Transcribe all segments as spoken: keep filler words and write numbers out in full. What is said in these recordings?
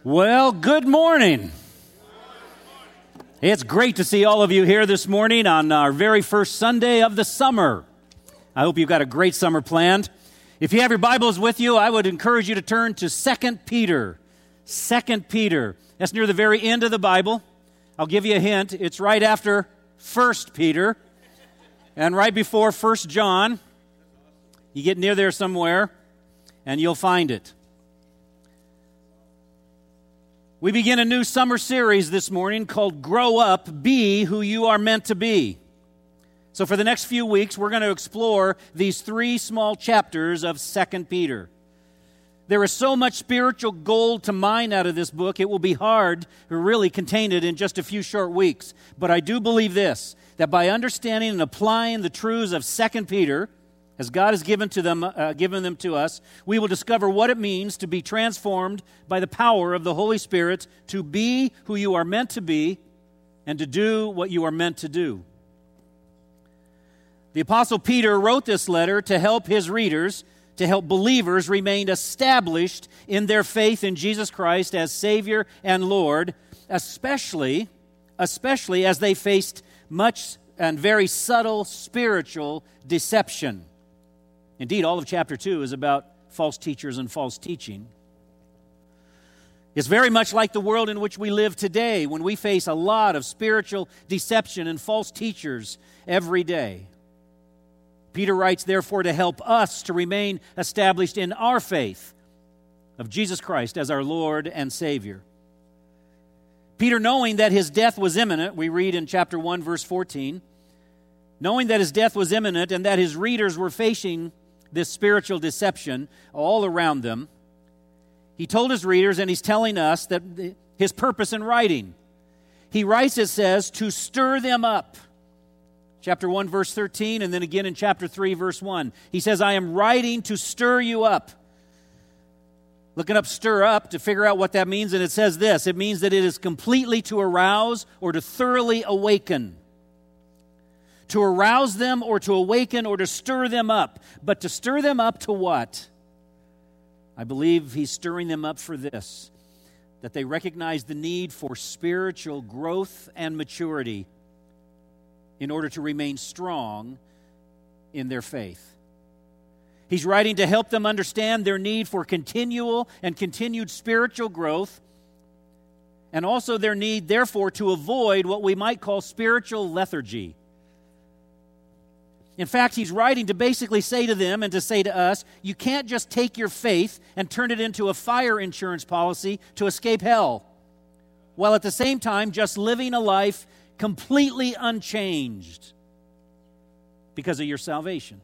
Well, good morning. It's great to see all of you here this morning on our very first Sunday of the summer. I hope you've got a great summer planned. If you have your Bibles with you, I would encourage you to turn to Second Peter. Second Peter. That's near the very end of the Bible. I'll give you a hint. It's right after First Peter and right before First John. You get near there somewhere, and you'll find it. We begin a new summer series this morning called Grow Up, Be Who You Are Meant to Be. So for the next few weeks, we're going to explore these three small chapters of Second Peter. There is so much spiritual gold to mine out of this book, it will be hard to really contain it in just a few short weeks. But I do believe this, that by understanding and applying the truths of Second Peter, as God has given to them, uh, given them to us, we will discover what it means to be transformed by the power of the Holy Spirit to be who you are meant to be and to do what you are meant to do. The Apostle Peter wrote this letter to help his readers, to help believers remain established in their faith in Jesus Christ as Savior and Lord, especially, especially as they faced much and very subtle spiritual deception. Indeed, all of chapter two is about false teachers and false teaching. It's very much like the world in which we live today, when we face a lot of spiritual deception and false teachers every day. Peter writes, therefore, to help us to remain established in our faith of Jesus Christ as our Lord and Savior. Peter, knowing that his death was imminent, we read in chapter one, verse fourteen, knowing that his death was imminent and that his readers were facing this spiritual deception all around them, he told his readers, and he's telling us, that his purpose in writing. He writes, it says, to stir them up. Chapter one, verse thirteen, and then again in chapter three, verse one. He says, I am writing to stir you up. Looking up stir up to figure out what that means, and it says this. It means that it is completely to arouse or to thoroughly awaken. To arouse them or to awaken or to stir them up. But to stir them up to what? I believe he's stirring them up for this, that they recognize the need for spiritual growth and maturity in order to remain strong in their faith. He's writing to help them understand their need for continual and continued spiritual growth, and also their need, therefore, to avoid what we might call spiritual lethargy. In fact, he's writing to basically say to them and to say to us, you can't just take your faith and turn it into a fire insurance policy to escape hell, while at the same time just living a life completely unchanged because of your salvation.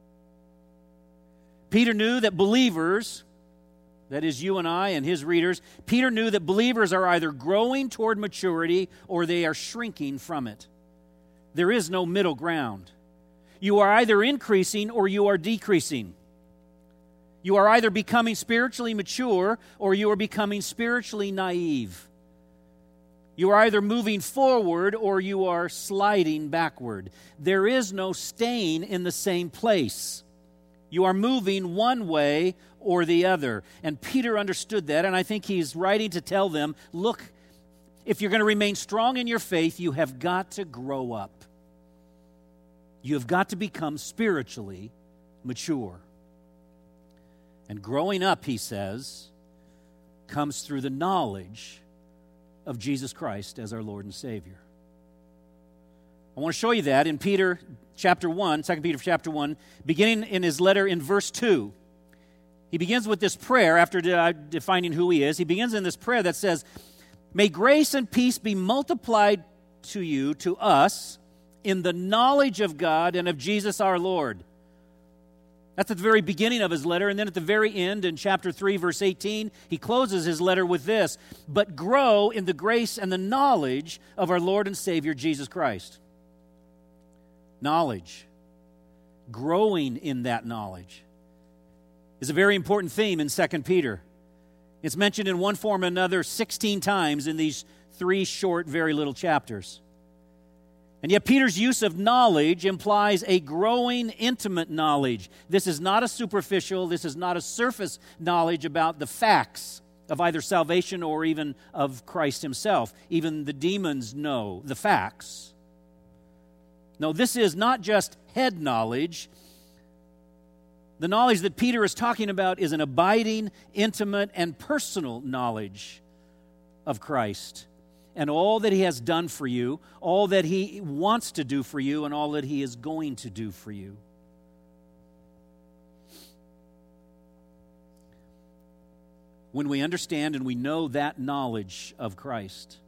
Peter knew that believers, that is you and I and his readers, Peter knew that believers are either growing toward maturity or they are shrinking from it. There is no middle ground. You are either increasing or you are decreasing. You are either becoming spiritually mature or you are becoming spiritually naive. You are either moving forward or you are sliding backward. There is no staying in the same place. You are moving one way or the other. And Peter understood that, and I think he's writing to tell them, look, if you're going to remain strong in your faith, you have got to grow up. You have got to become spiritually mature. And growing up, he says, comes through the knowledge of Jesus Christ as our Lord and Savior. I want to show you that in Peter chapter one, Second Peter chapter one, beginning in his letter in verse two. He begins with this prayer after de- defining who he is. He begins in this prayer that says, may grace and peace be multiplied to you, to us, in the knowledge of God and of Jesus our Lord. That's at the very beginning of his letter, and then at the very end, in chapter three, verse eighteen, he closes his letter with this, but grow in the grace and the knowledge of our Lord and Savior, Jesus Christ. Knowledge. Growing in that knowledge is a very important theme in Second Peter. It's mentioned in one form or another sixteen times in these three short, very little chapters. And yet Peter's use of knowledge implies a growing, intimate knowledge. This is not a superficial, this is not a surface knowledge about the facts of either salvation or even of Christ himself. Even the demons know the facts. No, this is not just head knowledge. The knowledge that Peter is talking about is an abiding, intimate, and personal knowledge of Christ and all that he has done for you, all that he wants to do for you, and all that he is going to do for you. When we understand and we know that knowledge of Christ,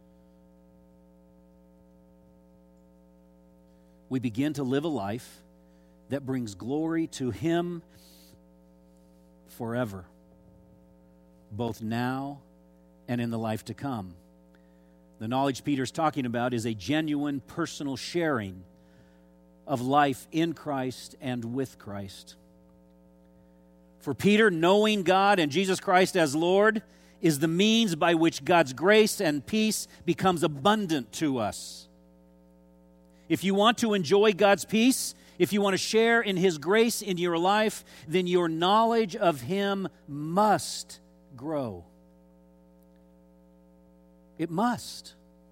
we begin to live a life that brings glory to him forever, both now and in the life to come. The knowledge Peter's talking about is a genuine personal sharing of life in Christ and with Christ. For Peter, knowing God and Jesus Christ as Lord is the means by which God's grace and peace becomes abundant to us. If you want to enjoy God's peace, if you want to share in his grace in your life, then your knowledge of him must grow. It must.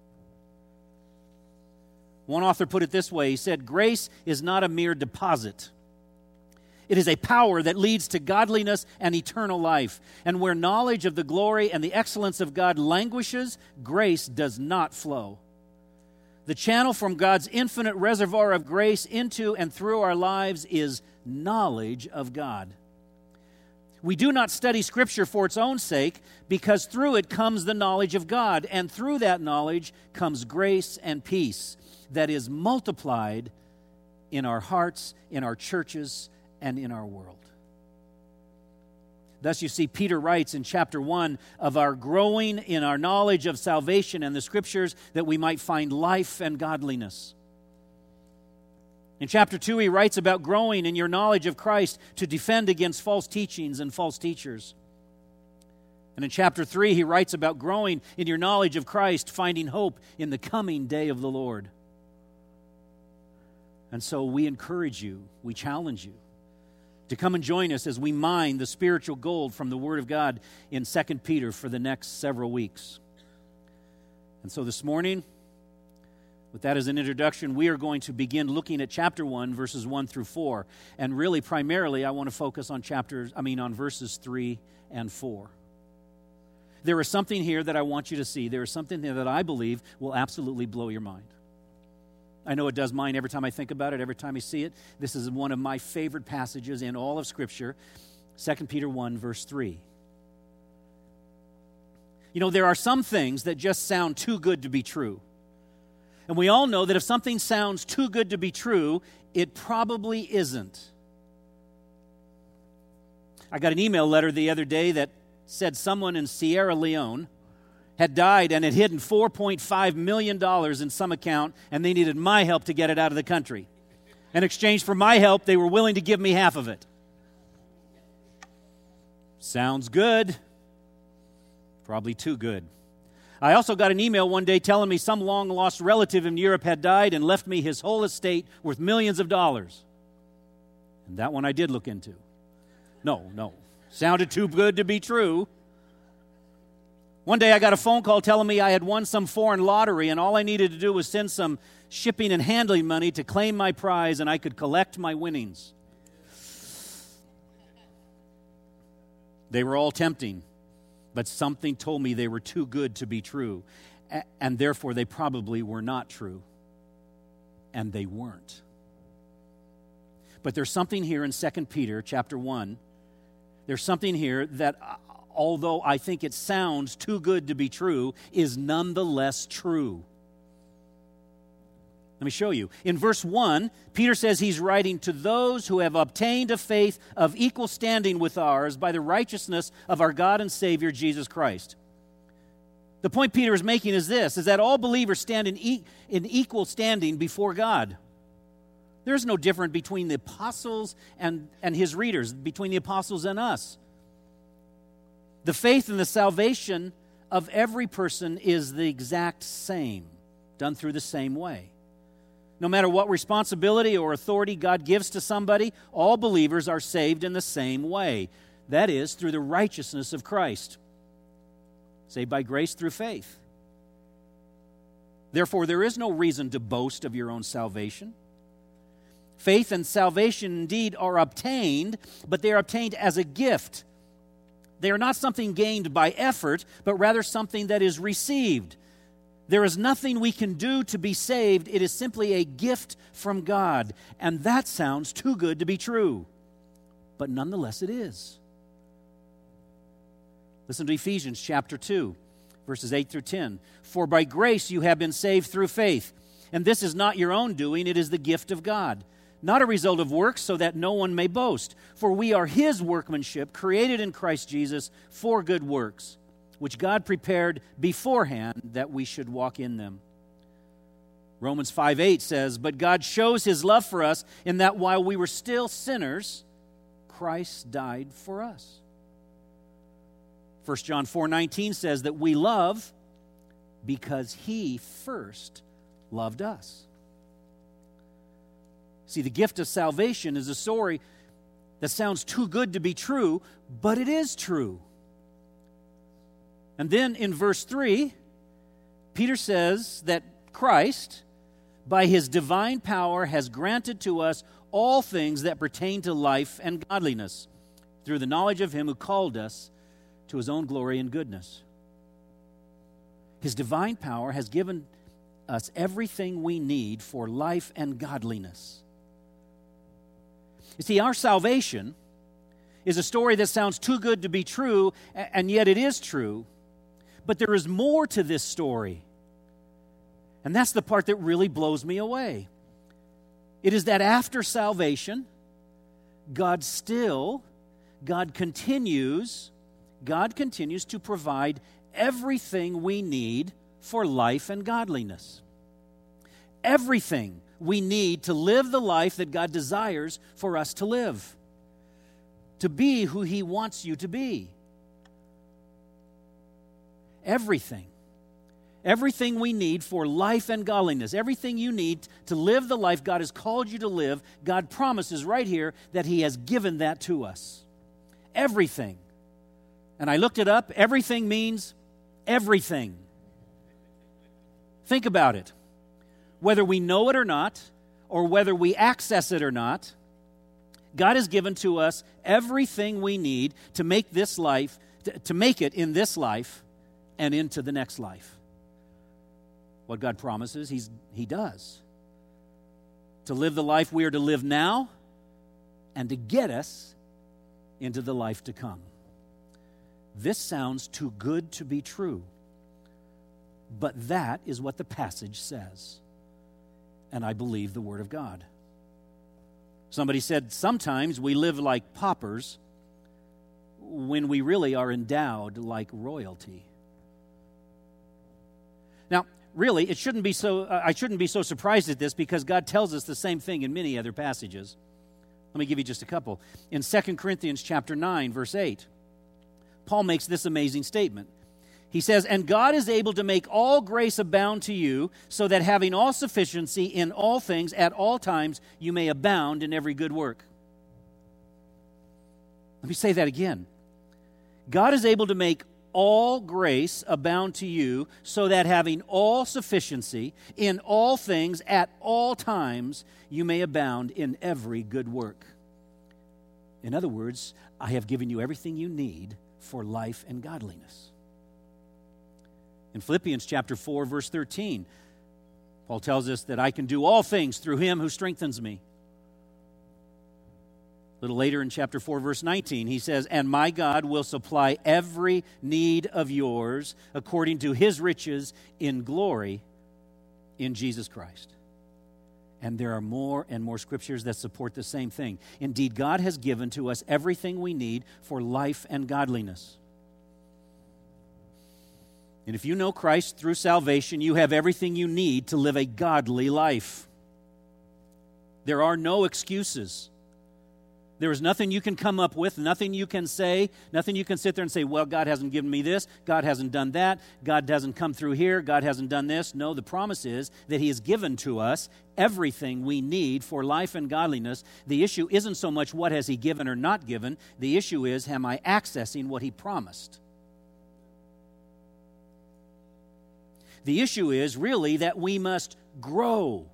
One author put it this way. He said, "Grace is not a mere deposit. It is a power that leads to godliness and eternal life. And where knowledge of the glory and the excellence of God languishes, grace does not flow. The channel from God's infinite reservoir of grace into and through our lives is knowledge of God. We do not study Scripture for its own sake, because through it comes the knowledge of God, and through that knowledge comes grace and peace that is multiplied in our hearts, in our churches, and in our world." Thus, you see, Peter writes in chapter one of our growing in our knowledge of salvation and the Scriptures that we might find life and godliness. In chapter two, he writes about growing in your knowledge of Christ to defend against false teachings and false teachers. And in chapter three, he writes about growing in your knowledge of Christ, finding hope in the coming day of the Lord. And so we encourage you, we challenge you to come and join us as we mine the spiritual gold from the Word of God in Second Peter for the next several weeks. And so this morning, with that as an introduction, we are going to begin looking at chapter one, verses one through four. And really, primarily, I want to focus on chapters, I mean, on verses three and four. There is something here that I want you to see. There is something here that I believe will absolutely blow your mind. I know it does mine every time I think about it, every time I see it. This is one of my favorite passages in all of Scripture, Second Peter one, verse three. You know, there are some things that just sound too good to be true. And we all know that if something sounds too good to be true, it probably isn't. I got an email letter the other day that said someone in Sierra Leone had died and had hidden four point five million dollars in some account, and they needed my help to get it out of the country. In exchange for my help, they were willing to give me half of it. Sounds good. Probably too good. I also got an email one day telling me some long-lost relative in Europe had died and left me his whole estate worth millions of dollars. And that one I did look into. No, no. Sounded too good to be true. One day I got a phone call telling me I had won some foreign lottery and all I needed to do was send some shipping and handling money to claim my prize and I could collect my winnings. They were all tempting, but something told me they were too good to be true, and therefore they probably were not true, and they weren't. But there's something here in Second Peter chapter one. There's something here that, although I think it sounds too good to be true, is nonetheless true. Let me show you. In verse one, Peter says he's writing to those who have obtained a faith of equal standing with ours by the righteousness of our God and Savior, Jesus Christ. The point Peter is making is this, is that all believers stand in, e- in equal standing before God. There's no difference between the apostles and, and his readers, between the apostles and us. The faith and the salvation of every person is the exact same, done through the same way. No matter what responsibility or authority God gives to somebody, all believers are saved in the same way. That is, through the righteousness of Christ. Saved by grace through faith. Therefore, there is no reason to boast of your own salvation. Faith and salvation indeed are obtained, but they are obtained as a gift. They are not something gained by effort, but rather something that is received. There is nothing we can do to be saved. It is simply a gift from God. And that sounds too good to be true. But nonetheless, it is. Listen to Ephesians chapter two, verses eight through ten. For by grace you have been saved through faith. And this is not your own doing, it is the gift of God. Not a result of works, so that no one may boast. For we are His workmanship, created in Christ Jesus for good works, which God prepared beforehand that we should walk in them. Romans five eight says, But God shows His love for us in that while we were still sinners, Christ died for us. First John four nineteen says that we love because He first loved us. See, the gift of salvation is a story that sounds too good to be true, but it is true. And then in verse three, Peter says that Christ, by His divine power, has granted to us all things that pertain to life and godliness, through the knowledge of Him who called us to His own glory and goodness. His divine power has given us everything we need for life and godliness. You see, our salvation is a story that sounds too good to be true, and yet it is true. But there is more to this story. And that's the part that really blows me away. It is that after salvation, God still, God continues, God continues to provide everything we need for life and godliness. Everything we need to live the life that God desires for us to live. To be who He wants you to be. Everything. Everything we need for life and godliness. Everything you need to live the life God has called you to live, God promises right here that He has given that to us. Everything. And I looked it up. Everything means everything. Think about it. Whether we know it or not, or whether we access it or not, God has given to us everything we need to make this life, to, to make it in this life and into the next life. What God promises, he's, He does. To live the life we are to live now and to get us into the life to come. This sounds too good to be true, but that is what the passage says. And I believe the Word of God. Somebody said, sometimes we live like paupers when we really are endowed like royalty. Now, really, it shouldn't be so. Uh, I shouldn't be so surprised at this, because God tells us the same thing in many other passages. Let me give you just a couple. In Second Corinthians chapter nine, verse eight, Paul makes this amazing statement. He says, And God is able to make all grace abound to you, so that having all sufficiency in all things at all times, you may abound in every good work. Let me say that again. God is able to make all grace abound to you, so that having all sufficiency in all things at all times, you may abound in every good work. In other words, I have given you everything you need for life and godliness. In Philippians chapter four, verse thirteen, Paul tells us that I can do all things through Him who strengthens me. A little later in chapter four, verse nineteen, he says, And my God will supply every need of yours according to His riches in glory in Jesus Christ. And there are more and more scriptures that support the same thing. Indeed, God has given to us everything we need for life and godliness. And if you know Christ through salvation, you have everything you need to live a godly life. There are no excuses. There is nothing you can come up with, nothing you can say, nothing you can sit there and say, well, God hasn't given me this, God hasn't done that, God hasn't come through here, God hasn't done this. No, the promise is that He has given to us everything we need for life and godliness. The issue isn't so much what has He given or not given. The issue is, am I accessing what He promised? The issue is really that we must grow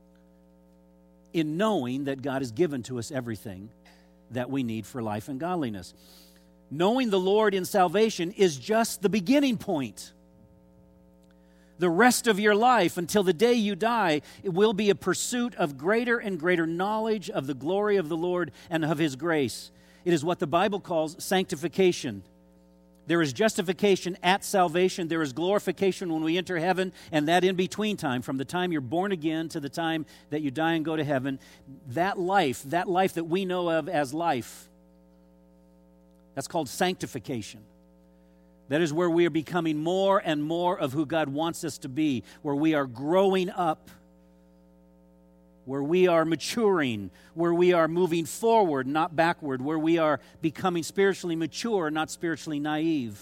in knowing that God has given to us everything that we need for life and godliness. Knowing the Lord in salvation is just the beginning point. The rest of your life, until the day you die, it will be a pursuit of greater and greater knowledge of the glory of the Lord and of His grace. It is what the Bible calls sanctification. There is justification at salvation. There is glorification when we enter heaven, and that in-between time, from the time you're born again to the time that you die and go to heaven, that life, that life that we know of as life, that's called sanctification. That is where we are becoming more and more of who God wants us to be, where we are growing up, where we are maturing, where we are moving forward, not backward, where we are becoming spiritually mature, not spiritually naive.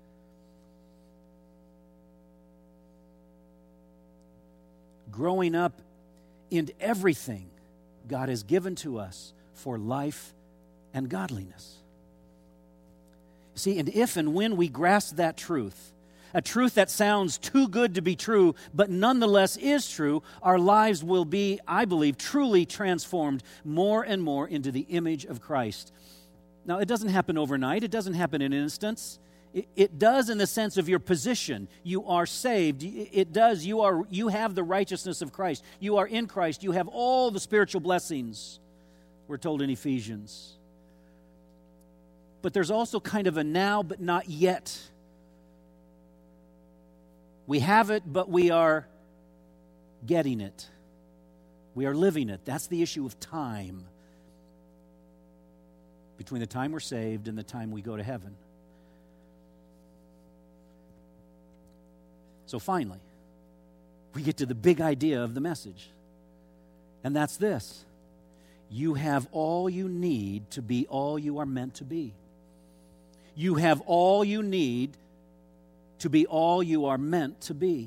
Growing up in everything God has given to us for life and godliness. See, and if and when we grasp that truth, a truth that sounds too good to be true, but nonetheless is true, our lives will be, I believe, truly transformed more and more into the image of Christ. Now, it doesn't happen overnight. It doesn't happen in instants. It, it does in the sense of your position. You are saved. It does. You are. You have the righteousness of Christ. You are in Christ. You have all the spiritual blessings, we're told in Ephesians. But there's also kind of a now but not yet. We have it, but we are getting it. We are living it. That's the issue of time. Between the time we're saved and the time we go to heaven. So finally, we get to the big idea of the message. And that's this. You have all you need to be all you are meant to be. You have all you need to be all you are meant to be.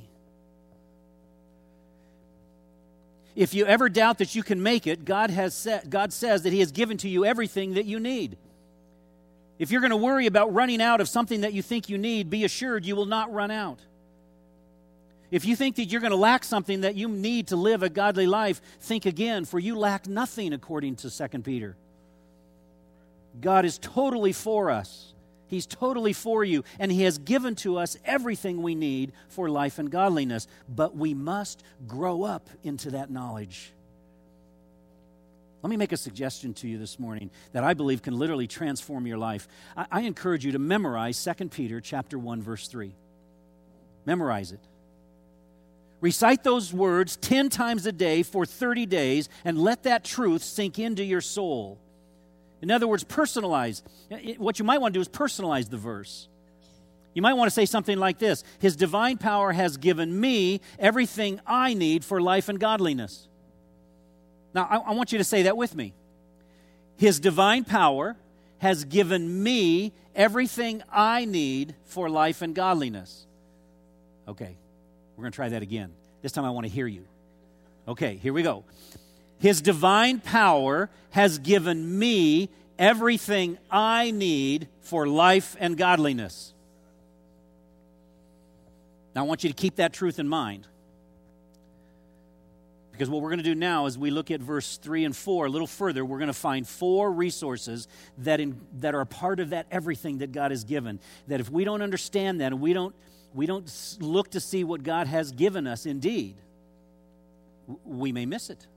If you ever doubt that you can make it, God has said, God says that He has given to you everything that you need. If you're going to worry about running out of something that you think you need, be assured you will not run out. If you think that you're going to lack something that you need to live a godly life, think again, for you lack nothing, according to Second Peter. God is totally for us. He's totally for you, and He has given to us everything we need for life and godliness. But we must grow up into that knowledge. Let me make a suggestion to you this morning that I believe can literally transform your life. I, I encourage you to memorize Second Peter chapter one, verse three. Memorize it. Recite those words ten times a day for thirty days, and let that truth sink into your soul. In other words, personalize. What you might want to do is personalize the verse. You might want to say something like this: His divine power has given me everything I need for life and godliness. Now, I, I want you to say that with me. His divine power has given me everything I need for life and godliness. Okay, we're going to try that again. This time I want to hear you. Okay, here we go. His divine power has given me everything I need for life and godliness. Now, I want you to keep that truth in mind. Because what we're going to do now is we look at verse three and four a little further. We're going to find four resources that in, that are part of that everything that God has given. That if we don't understand that and we don't, we don't look to see what God has given us indeed, we may miss it.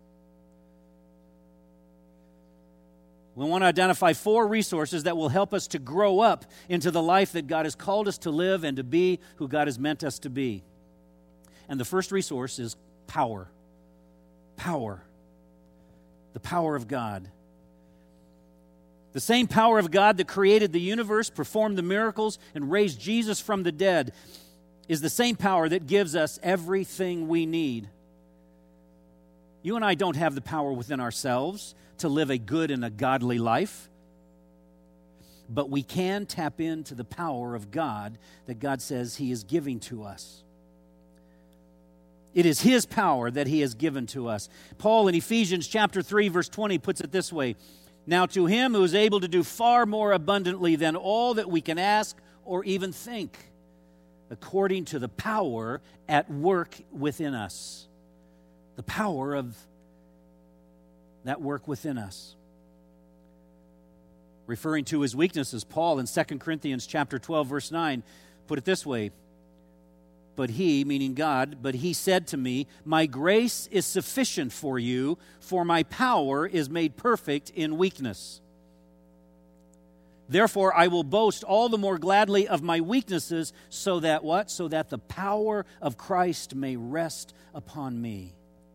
We want to identify four resources that will help us to grow up into the life that God has called us to live and to be who God has meant us to be. And the first resource is power. Power. The power of God. The same power of God that created the universe, performed the miracles, and raised Jesus from the dead is the same power that gives us everything we need. You and I don't have the power within ourselves to live a good and a godly life, but we can tap into the power of God that God says He is giving to us. It is His power that He has given to us. Paul in Ephesians chapter three, verse twenty puts it this way: Now to Him who is able to do far more abundantly than all that we can ask or even think, according to the power at work within us. The power of that work within us. Referring to his weaknesses, Paul in Second Corinthians chapter twelve, verse nine, put it this way, but he, meaning God, but he said to me, my grace is sufficient for you, for my power is made perfect in weakness. Therefore, I will boast all the more gladly of my weaknesses, so that what? So that the power of Christ may rest upon me.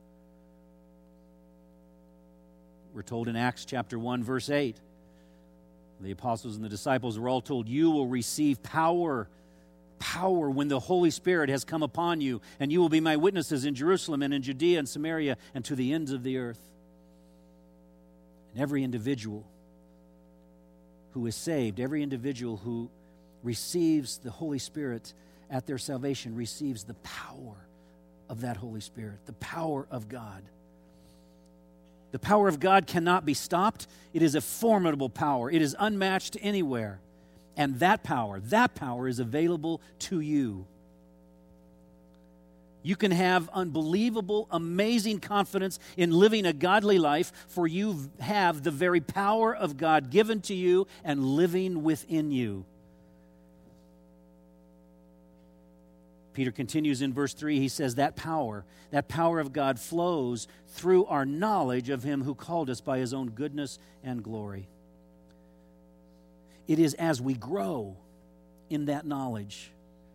We're told in Acts chapter one, verse eight, the apostles and the disciples were all told, you will receive power, power when the Holy Spirit has come upon you, and you will be my witnesses in Jerusalem and in Judea and Samaria and to the ends of the earth. And every individual who is saved, every individual who receives the Holy Spirit at their salvation receives the power of that Holy Spirit, the power of God. The power of God cannot be stopped. It is a formidable power. It is unmatched anywhere. And that power, that power is available to you. You can have unbelievable, amazing confidence in living a godly life, for you have the very power of God given to you and living within you. Peter continues in verse three, he says that power, that power of God flows through our knowledge of him who called us by his own goodness and glory. It is as we grow in that knowledge,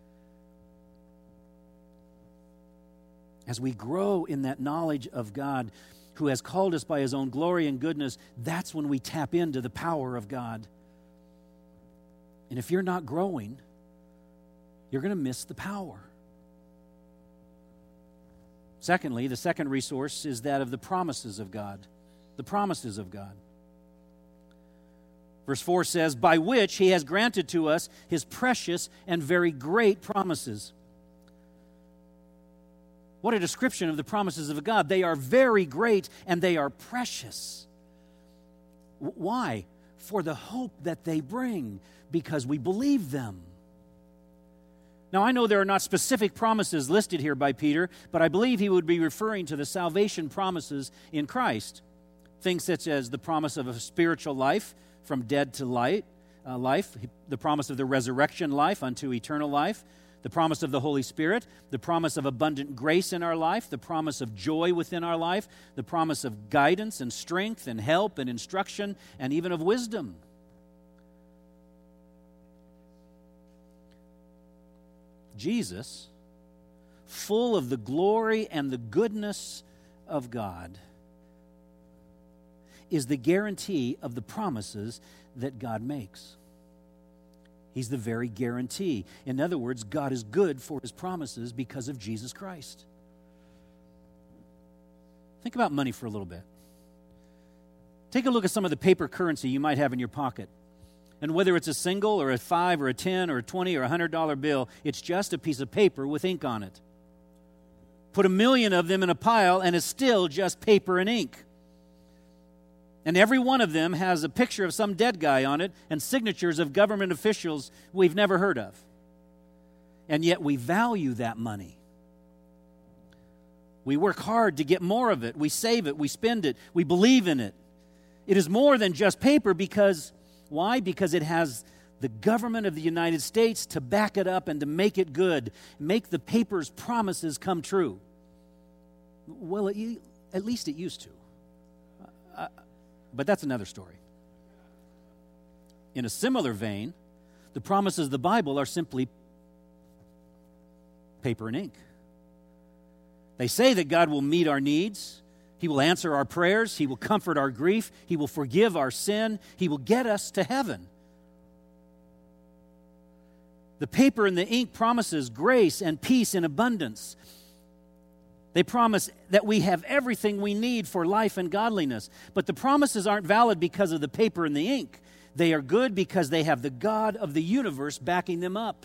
as we grow in that knowledge of God who has called us by his own glory and goodness, that's when we tap into the power of God. And if you're not growing, you're going to miss the power. Secondly, the second resource is that of the promises of God. The promises of God. Verse four says, by which he has granted to us his precious and very great promises. What a description of the promises of God. They are very great and they are precious. Why? For the hope that they bring, because we believe them. Now, I know there are not specific promises listed here by Peter, but I believe he would be referring to the salvation promises in Christ. Things such as the promise of a spiritual life from dead to light, uh, life, the promise of the resurrection life unto eternal life, the promise of the Holy Spirit, the promise of abundant grace in our life, the promise of joy within our life, the promise of guidance and strength and help and instruction and even of wisdom. Jesus, full of the glory and the goodness of God, is the guarantee of the promises that God makes. He's the very guarantee. In other words, God is good for his promises because of Jesus Christ. Think about money for a little bit. Take a look at some of the paper currency you might have in your pocket. And whether it's a single or a five or a ten or a twenty or a hundred dollar bill, it's just a piece of paper with ink on it. Put a million of them in a pile and it's still just paper and ink. And every one of them has a picture of some dead guy on it and signatures of government officials we've never heard of. And yet we value that money. We work hard to get more of it. We save it. We spend it. We believe in it. It is more than just paper because, why? Because it has the government of the United States to back it up and to make it good, make the paper's promises come true. Well, it, at least it used to. Uh, But that's another story. In a similar vein, the promises of the Bible are simply paper and ink. They say that God will meet our needs. He will answer our prayers. He will comfort our grief. He will forgive our sin. He will get us to heaven. The paper and the ink promises grace and peace in abundance. They promise that we have everything we need for life and godliness. But the promises aren't valid because of the paper and the ink. They are good because they have the God of the universe backing them up.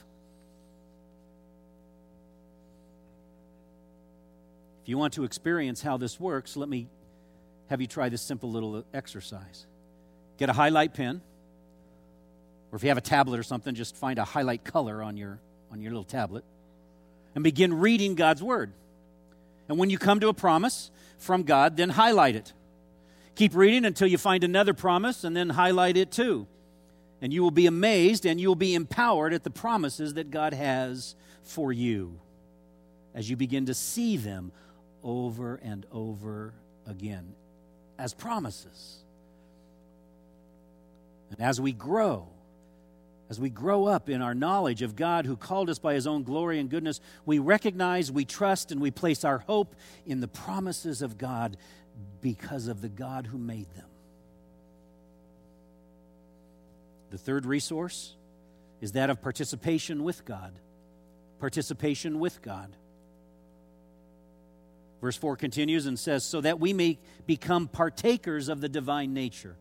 If you want to experience how this works, let me have you try this simple little exercise. Get a highlight pen, or if you have a tablet or something, just find a highlight color on your on your little tablet and begin reading God's Word. And when you come to a promise from God, then highlight it. Keep reading until you find another promise and then highlight it too. And you will be amazed and you will be empowered at the promises that God has for you as you begin to see them over and over again as promises. And as we grow, as we grow up in our knowledge of God who called us by His own glory and goodness, we recognize, we trust, and we place our hope in the promises of God because of the God who made them. The third resource is that of participation with God. Participation with God. Verse four continues and says, so that we may become partakers of the divine nature.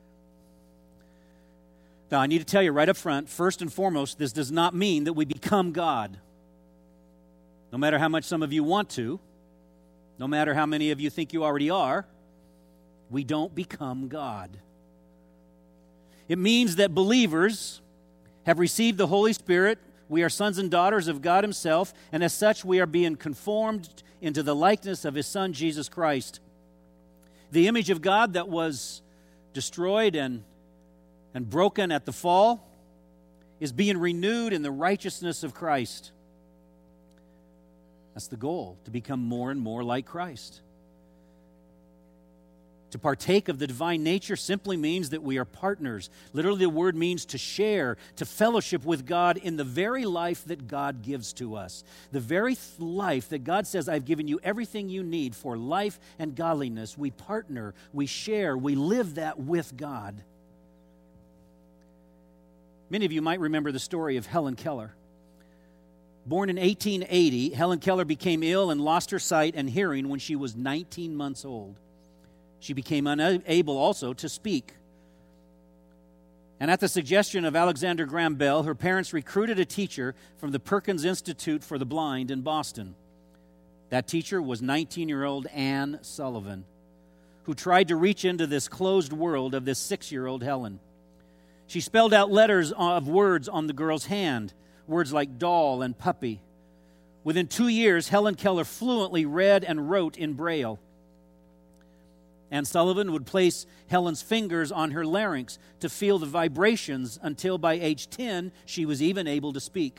Now, I need to tell you right up front, first and foremost, this does not mean that we become God. No matter how much some of you want to, no matter how many of you think you already are, we don't become God. It means that believers have received the Holy Spirit. We are sons and daughters of God Himself, and as such, we are being conformed into the likeness of His Son, Jesus Christ. The image of God that was destroyed and and broken at the fall is being renewed in the righteousness of Christ. That's the goal, to become more and more like Christ. To partake of the divine nature simply means that we are partners. Literally, the word means to share, to fellowship with God in the very life that God gives to us. The very th- life that God says, I've given you everything you need for life and godliness. We partner, we share, we live that with God. Many of you might remember the story of Helen Keller. Born in eighteen eighty, Helen Keller became ill and lost her sight and hearing when she was nineteen months old. She became unable also to speak. And at the suggestion of Alexander Graham Bell, her parents recruited a teacher from the Perkins Institute for the Blind in Boston. That teacher was nineteen-year-old Anne Sullivan, who tried to reach into this closed world of this six-year-old Helen. She spelled out letters of words on the girl's hand, words like doll and puppy. Within two years, Helen Keller fluently read and wrote in Braille. Anne Sullivan would place Helen's fingers on her larynx to feel the vibrations until by age ten, she was even able to speak.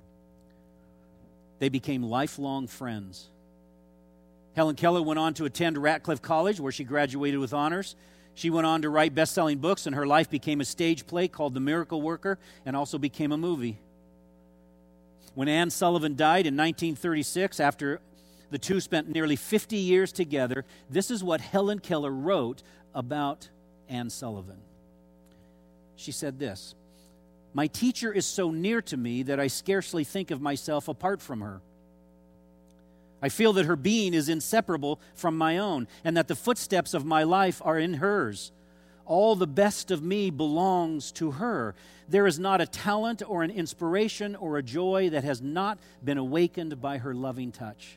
They became lifelong friends. Helen Keller went on to attend Ratcliffe College, where she graduated with honors. She went on to write best-selling books, and her life became a stage play called The Miracle Worker, and also became a movie. When Anne Sullivan died in nineteen thirty-six, after the two spent nearly fifty years together, this is what Helen Keller wrote about Anne Sullivan. She said this, "My teacher is so near to me that I scarcely think of myself apart from her. I feel that her being is inseparable from my own, and that the footsteps of my life are in hers. All the best of me belongs to her. There is not a talent or an inspiration or a joy that has not been awakened by her loving touch."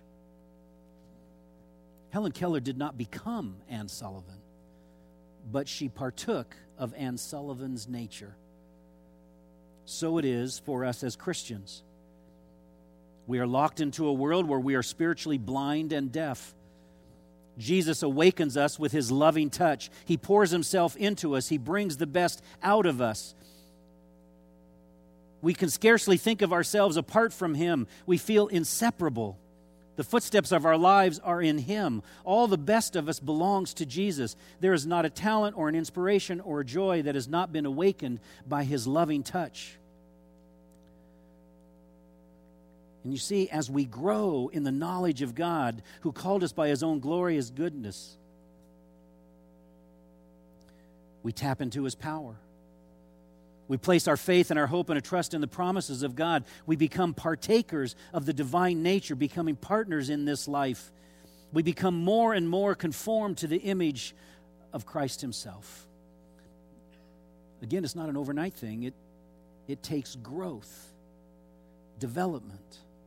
Helen Keller did not become Anne Sullivan, but she partook of Anne Sullivan's nature. So it is for us as Christians. We are locked into a world where we are spiritually blind and deaf. Jesus awakens us with His loving touch. He pours Himself into us. He brings the best out of us. We can scarcely think of ourselves apart from Him. We feel inseparable. The footsteps of our lives are in Him. All the best of us belongs to Jesus. There is not a talent or an inspiration or a joy that has not been awakened by His loving touch. And you see, as we grow in the knowledge of God, who called us by His own glorious goodness, we tap into His power. We place our faith and our hope and a trust in the promises of God. We become partakers of the divine nature, becoming partners in this life. We become more and more conformed to the image of Christ Himself. Again, it's not an overnight thing. It, it takes growth, development.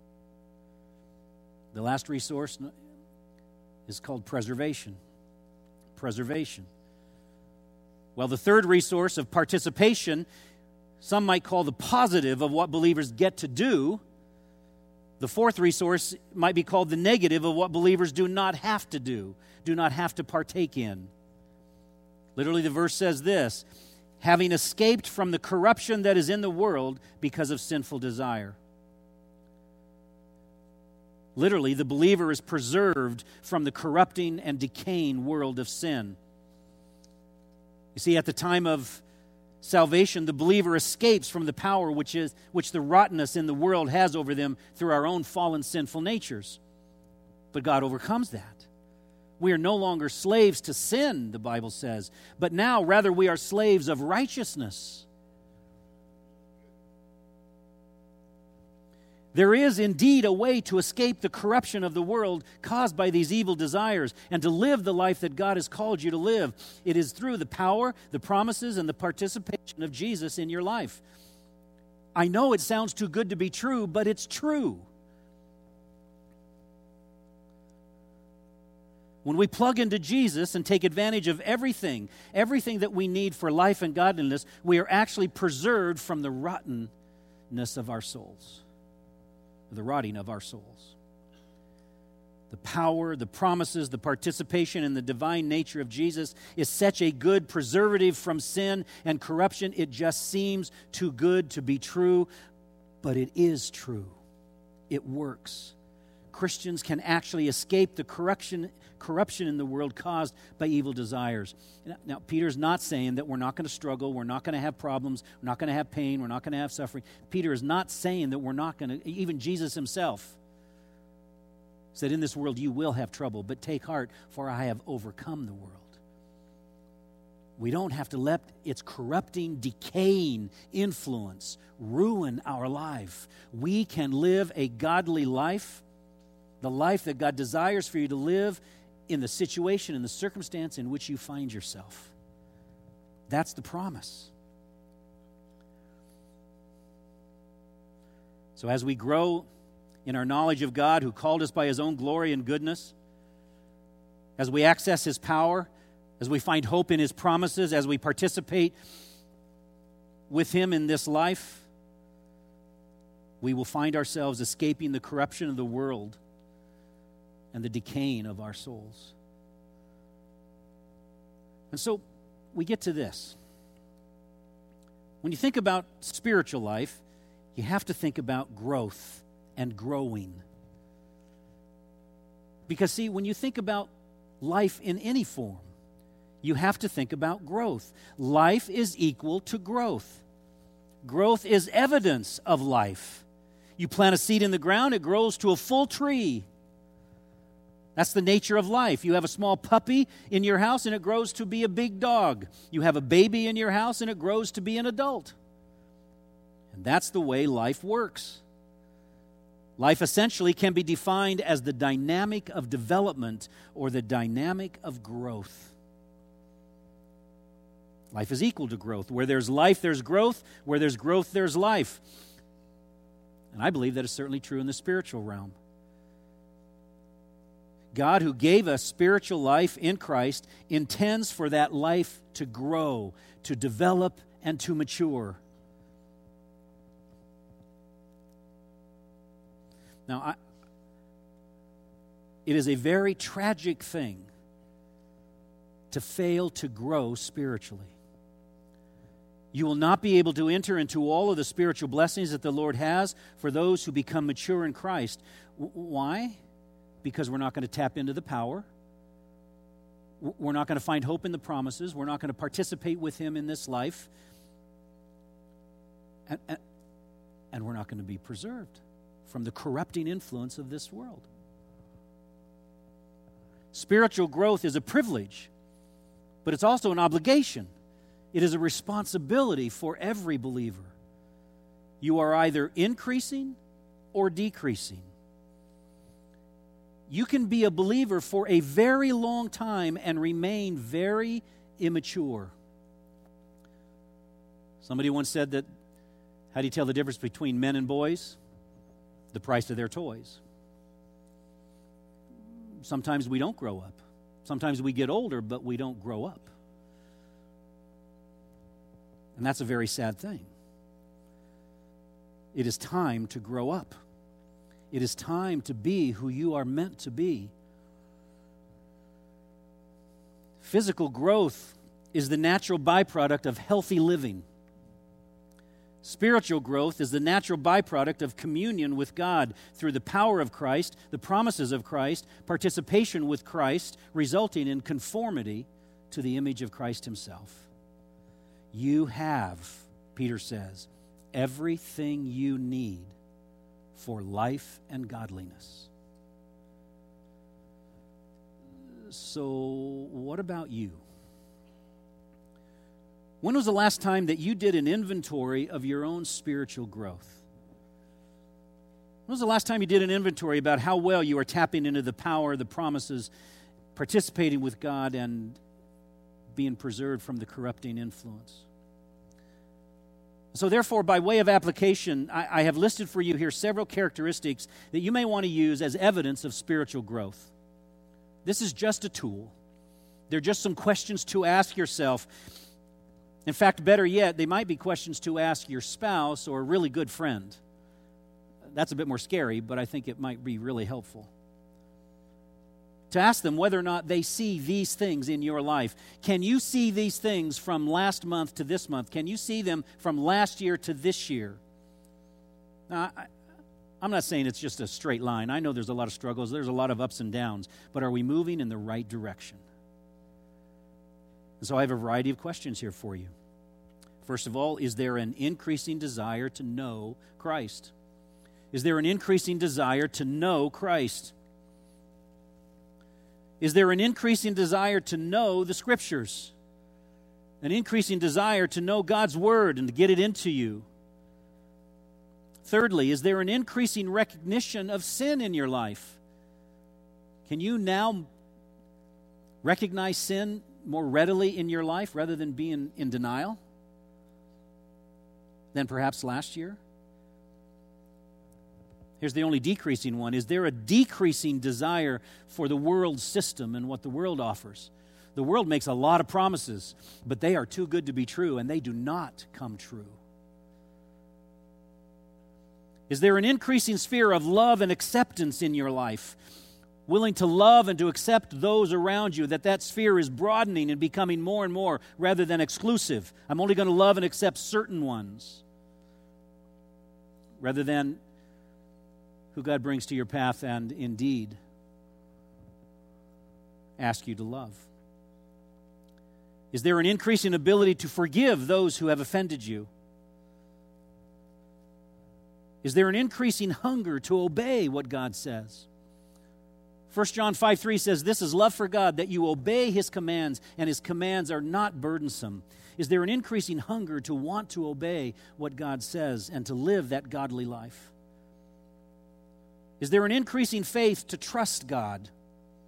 The last resource is called preservation. Preservation. Well, the third resource of participation, some might call the positive of what believers get to do, The fourth resource might be called the negative of what believers do not have to do, do not have to partake in. Literally, the verse says this: having escaped from the corruption that is in the world because of sinful desire. Literally, the believer is preserved from the corrupting and decaying world of sin. You see, at the time of salvation, the believer escapes from the power which is which the rottenness in the world has over them through our own fallen sinful natures. But God overcomes that. We are no longer slaves to sin, the Bible says, but now rather we are slaves of righteousness. There is indeed a way to escape the corruption of the world caused by these evil desires and to live the life that God has called you to live. It is through the power, the promises, and the participation of Jesus in your life. I know it sounds too good to be true, but it's true. When we plug into Jesus and take advantage of everything, everything that we need for life and godliness, we are actually preserved from the rottenness of our souls. The rotting of our souls. The power, the promises, the participation in the divine nature of Jesus is such a good preservative from sin and corruption. It just seems too good to be true, but it is true. It works. Christians can actually escape the corruption, corruption in the world caused by evil desires. Now, now, Peter's not saying that we're not going to struggle, we're not going to have problems, we're not going to have pain, we're not going to have suffering. Peter is not saying that we're not going to, even Jesus himself said, in this world you will have trouble, but take heart, for I have overcome the world. We don't have to let its corrupting, decaying influence ruin our life. We can live a godly life, the life that God desires for you to live in the situation, in the circumstance in which you find yourself. That's the promise. So as we grow in our knowledge of God, who called us by His own glory and goodness, as we access His power, as we find hope in His promises, as we participate with Him in this life, we will find ourselves escaping the corruption of the world and the decaying of our souls. And so we get to this. When you think about spiritual life, you have to think about growth and growing. Because, see, when you think about life in any form, you have to think about growth. Life is equal to growth. Growth is evidence of life. You plant a seed in the ground, it grows to a full tree. That's the nature of life. You have a small puppy in your house and it grows to be a big dog. You have a baby in your house and it grows to be an adult. And that's the way life works. Life essentially can be defined as the dynamic of development or the dynamic of growth. Life is equal to growth. Where there's life, there's growth. Where there's growth, there's life. And I believe that is certainly true in the spiritual realm. God, who gave us spiritual life in Christ, intends for that life to grow, to develop, and to mature. Now, I, it is a very tragic thing to fail to grow spiritually. You will not be able to enter into all of the spiritual blessings that the Lord has for those who become mature in Christ. W- why? Because we're not going to tap into the power. We're not going to find hope in the promises. We're not going to participate with Him in this life. And, and, and we're not going to be preserved from the corrupting influence of this world. Spiritual growth is a privilege, but it's also an obligation. It is a responsibility for every believer. You are either increasing or decreasing. You can be a believer for a very long time and remain very immature. Somebody once said that, how do you tell the difference between men and boys? The price of their toys. Sometimes we don't grow up. Sometimes we get older, but we don't grow up. And that's a very sad thing. It is time to grow up. It is time to be who you are meant to be. Physical growth is the natural byproduct of healthy living. Spiritual growth is the natural byproduct of communion with God through the power of Christ, the promises of Christ, participation with Christ, resulting in conformity to the image of Christ himself. You have, Peter says, everything you need for life and godliness. So, what about you? When was the last time that you did an inventory of your own spiritual growth? When was the last time you did an inventory about how well you are tapping into the power, the promises, participating with God, and being preserved from the corrupting influence? So therefore, by way of application, I, I have listed for you here several characteristics that you may want to use as evidence of spiritual growth. This is just a tool. They're just some questions to ask yourself. In fact, better yet, they might be questions to ask your spouse or a really good friend. That's a bit more scary, but I think it might be really helpful. To ask them whether or not they see these things in your life. Can you see these things from last month to this month? Can you see them from last year to this year? Now, I, I'm not saying it's just a straight line. I know there's a lot of struggles. There's a lot of ups and downs. But are we moving in the right direction? And so I have a variety of questions here for you. First of all, is there an increasing desire to know Christ? Is there an increasing desire to know Christ? Is there an increasing desire to know the Scriptures? An increasing desire to know God's Word and to get it into you? Thirdly, is there an increasing recognition of sin in your life? Can you now recognize sin more readily in your life rather than being in denial than perhaps last year? Here's the only decreasing one. Is there a decreasing desire for the world system and what the world offers? The world makes a lot of promises, but they are too good to be true, and they do not come true. Is there an increasing sphere of love and acceptance in your life? Willing to love and to accept those around you, that that sphere is broadening and becoming more and more rather than exclusive. I'm only going to love and accept certain ones rather than who God brings to your path and indeed ask you to love. Is there an increasing ability to forgive those who have offended you? Is there an increasing hunger to obey what God says? First John five three says, this is love for God, that you obey His commands, and His commands are not burdensome. Is there an increasing hunger to want to obey what God says and to live that godly life? Is there an increasing faith to trust God? Do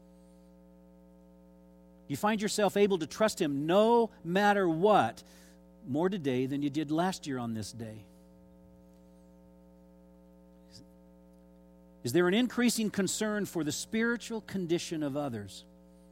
you find yourself able to trust Him no matter what, more today than you did last year on this day? Is there an increasing concern for the spiritual condition of others?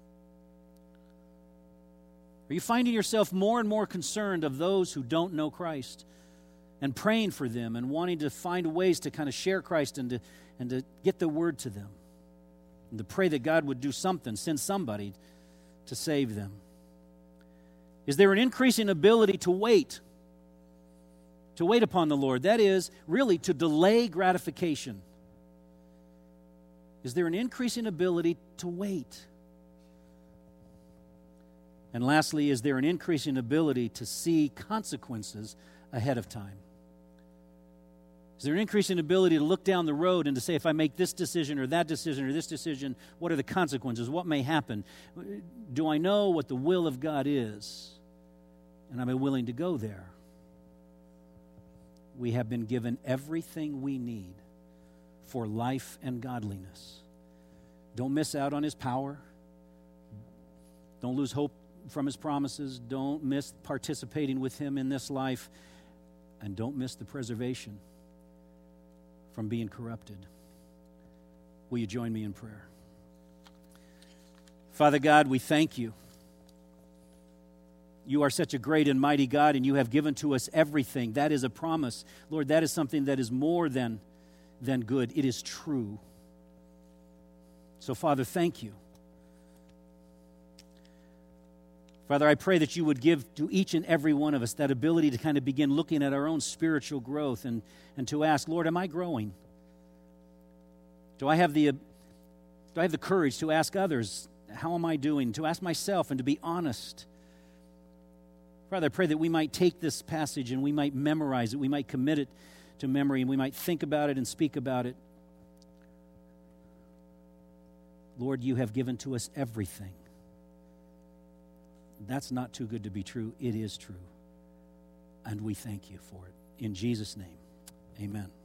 Are you finding yourself more and more concerned of those who don't know Christ and praying for them and wanting to find ways to kind of share Christ and to, and to get the word to them and to pray that God would do something, send somebody to save them? Is there an increasing ability to wait, to wait upon the Lord? That is, really to delay gratification. Is there an increasing ability to wait? And lastly, is there an increasing ability to see consequences ahead of time? Is there an increasing ability to look down the road and to say, if I make this decision or that decision or this decision, what are the consequences? What may happen? Do I know what the will of God is? And am I willing to go there? We have been given everything we need for life and godliness. Don't miss out on His power. Don't lose hope from His promises. Don't miss participating with Him in this life. And don't miss the preservation from being corrupted. Will you join me in prayer? Father God, we thank You. You are such a great and mighty God, and You have given to us everything. That is a promise. Lord, that is something that is more than than good. It is true. So, Father, thank you. Father, I pray that you would give to each and every one of us that ability to kind of begin looking at our own spiritual growth and, and to ask, Lord, am I growing? Do I have the, do I have the courage to ask others, how am I doing? To ask myself and to be honest. Father, I pray that we might take this passage and we might memorize it, we might commit it to memory, and we might think about it and speak about it. Lord, you have given to us everything. That's not too good to be true. It is true. And we thank you for it. In Jesus' name, amen.